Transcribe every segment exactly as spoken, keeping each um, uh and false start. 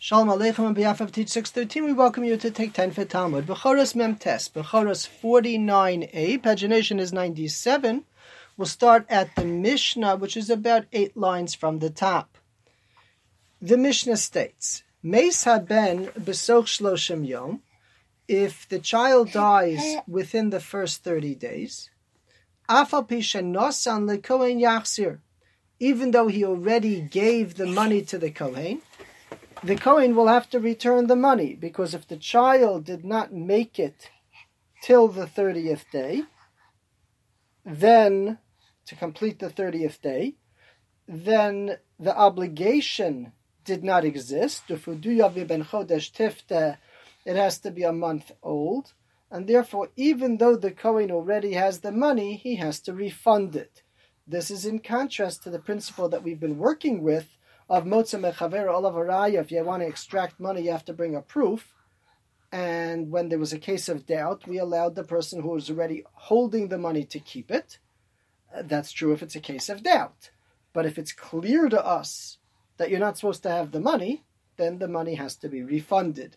Shalom Aleichem. On behalf of Teach six thirteen, we welcome you to take ten for Talmud. Bechoros Mem Tes, Bechoros forty-nine a, pagination is ninety-seven. We'll start at the Mishnah, which is about eight lines from the top. The Mishnah states, Meis haben besoch shloshim yom, if the child dies within the first thirty days, afal pi shenosan lekohen yachzir, even though he already gave the money to the Kohen, the Kohen will have to return the money, because if the child did not make it till the thirtieth day, then, to complete the thirtieth day, then the obligation did not exist. It has to be a month old, and therefore, even though the Kohen already has the money, he has to refund it. This is in contrast to the principle that we've been working with of Motza Mechaver Olav Haraya. If you want to extract money, you have to bring a proof. And when there was a case of doubt, we allowed the person who was already holding the money to keep it. Uh, that's true if it's a case of doubt. But if it's clear to us that you're not supposed to have the money, then the money has to be refunded.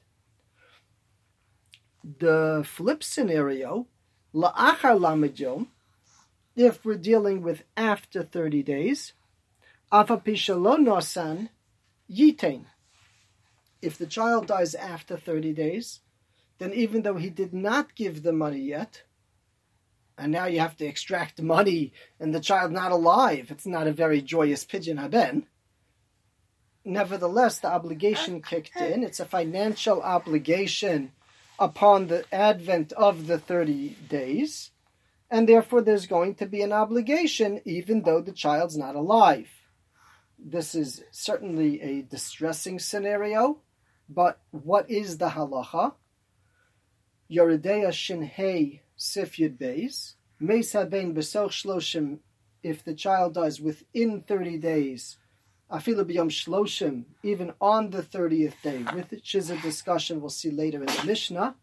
The flip scenario, La'achar Lamed Yom, if we're dealing with after thirty days, Afapishalon nosan yitain. If the child dies after thirty days, then even though he did not give the money yet, and now you have to extract money and the child not alive, it's not a very joyous pidyon haben. Nevertheless, the obligation kicked in. It's a financial obligation upon the advent of the thirty days, and therefore there's going to be an obligation even though the child's not alive. This is certainly a distressing scenario, but what is the halacha? Yoredeya Shinhei Sif Yud Beis, Meis Haben Besoch Shloshim, if the child dies within thirty days, Afilu B'Yom Shloshim, even on the thirtieth day, which is a discussion we'll see later in the Mishnah.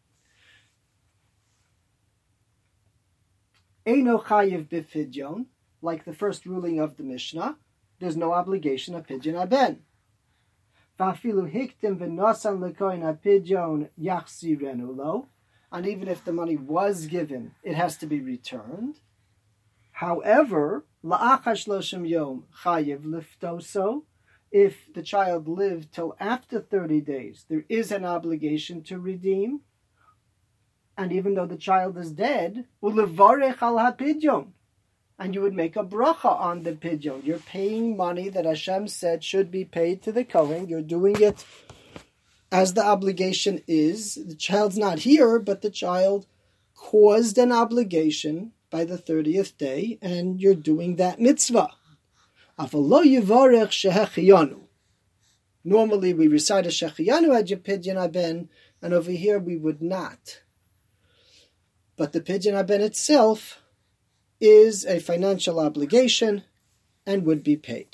Eino Chayiv B'Pidyon, like the first ruling of the Mishnah, there's no obligation of pidyon haben. V'afilu hiktim v'nosan lekohen hapidyon yachzirenu lo. And even if the money was given, it has to be returned. However, la'achar shloshim yom chayiv liftoso. If the child lived till after thirty days, there is an obligation to redeem. And even though the child is dead, ulevarech al hapidyon. And you would make a bracha on the pidyon. You're paying money that Hashem said should be paid to the Kohen. You're doing it as the obligation is. The child's not here, but the child caused an obligation by the thirtieth day, and you're doing that mitzvah. Normally we recite a shechiyanu at your pidyon haben, and over here we would not. But the pidyon haben itself is a financial obligation and would be paid.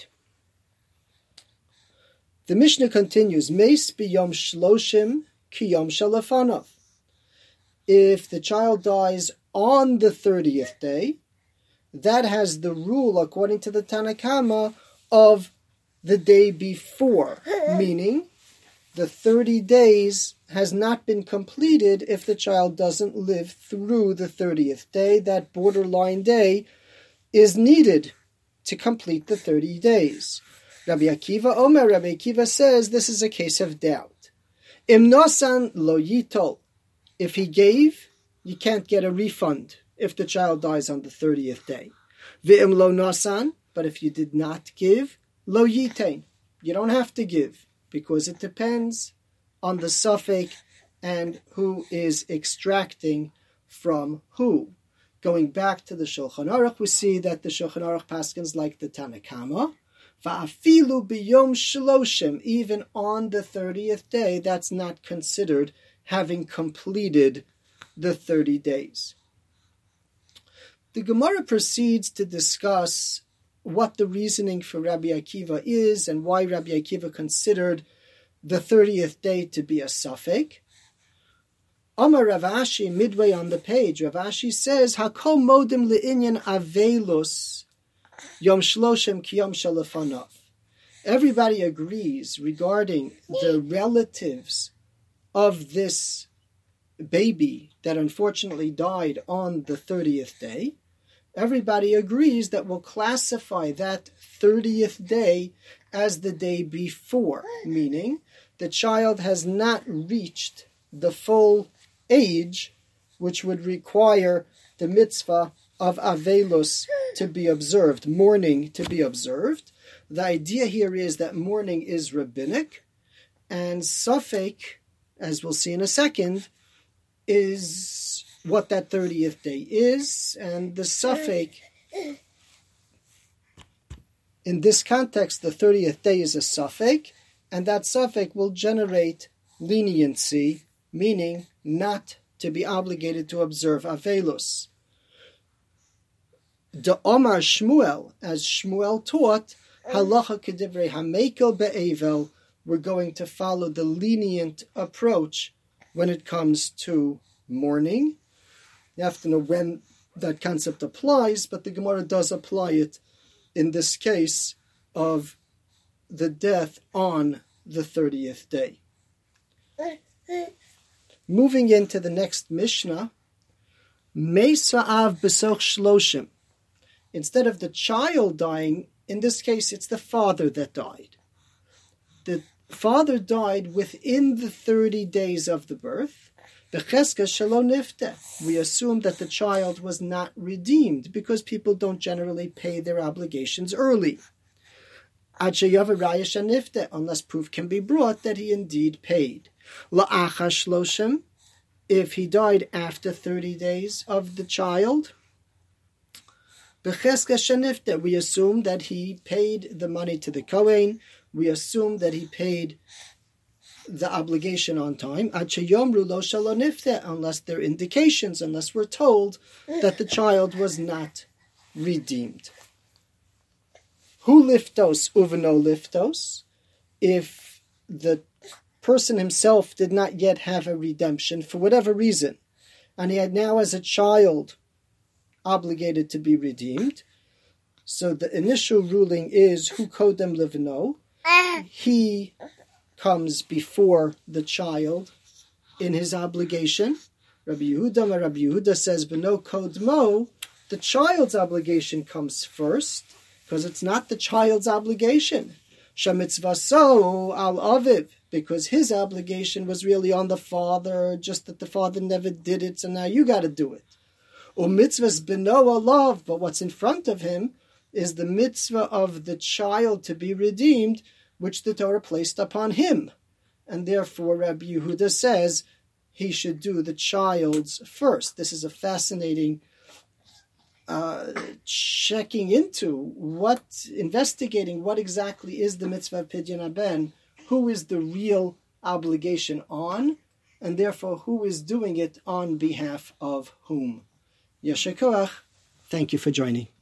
The Mishnah continues, Meis b'yom shloshim ki yom shalafanov. If the child dies on the thirtieth day, that has the rule, according to the Tanna Kama, of the day before, meaning the thirty days has not been completed if the child doesn't live through the thirtieth day. That borderline day is needed to complete the thirty days. Rabbi Akiva Omer, Rabbi Akiva says this is a case of doubt. Im nosan lo yitol. If he gave, you can't get a refund if the child dies on the thirtieth day. Ve'im lo nosan, but if you did not give, lo yitain. You don't have to give, because it depends on the suffix and who is extracting from who. Going back to the Shulchan Aruch, we see that the Shulchan Aruch paskins like the Tanna Kama. Va'afilu b'yom shloshim, even on the thirtieth day, that's not considered having completed the thirty days. The Gemara proceeds to discuss what the reasoning for Rabbi Akiva is and why Rabbi Akiva considered the thirtieth day to be a suffix. Amar Rav Ashi, midway on the page, Rav Ashi says, Hakol modim le'inyan avelus Yom Shloshim Ki Yom Shalafanav. everybody agrees regarding the relatives of this baby that unfortunately died on the thirtieth day. Everybody agrees that we'll classify that thirtieth day as the day before, meaning the child has not reached the full age which would require the mitzvah of Avelus to be observed, mourning to be observed. The idea here is that mourning is rabbinic, and Safek, as we'll see in a second, is what that thirtieth day is, and the Safek, in this context, the thirtieth day is a Safek, and that Safek will generate leniency, meaning not to be obligated to observe Avelus. The Omar Shmuel, as Shmuel taught, Halacha Kedivrei Hamekel Be'evel, we're going to follow the lenient approach when it comes to mourning. You have to know when that concept applies, but the Gemara does apply it in this case of the death on the thirtieth day. Moving into the next Mishnah, Meisa'av B'soch Shloshim. Instead of the child dying, in this case it's the father that died. The father died within the thirty days of the birth. B'cheska shelo nifte. We assume that the child was not redeemed because people don't generally pay their obligations early. Ad sheyav raya shenifte, unless proof can be brought that he indeed paid. La'acha shloshim, if he died after thirty days of the child, b'cheska shenifte, we assume that he paid the money to the Kohen. We assume that he paid the obligation on time, unless there are indications, unless we're told that the child was not redeemed. Who liftos uveno liftos? If the person himself did not yet have a redemption for whatever reason, and he had now as a child obligated to be redeemed, so the initial ruling is who kodem livno, he comes before the child in his obligation. Rabbi Yehuda, Rabbi Yehuda says, "B'no kodmo," the child's obligation comes first, because it's not the child's obligation. Shemitzvaso al aviv, because his obligation was really on the father, just that the father never did it, so now you got to do it. Or mitzvahs b'no alav, but what's in front of him is the mitzvah of the child to be redeemed, which the Torah placed upon him. And therefore, Rabbi Yehuda says he should do the child's first. This is a fascinating uh, checking into what, investigating what exactly is the mitzvah of Pidyon Haben, who is the real obligation on, and therefore who is doing it on behalf of whom. Yesher koach. Thank you for joining.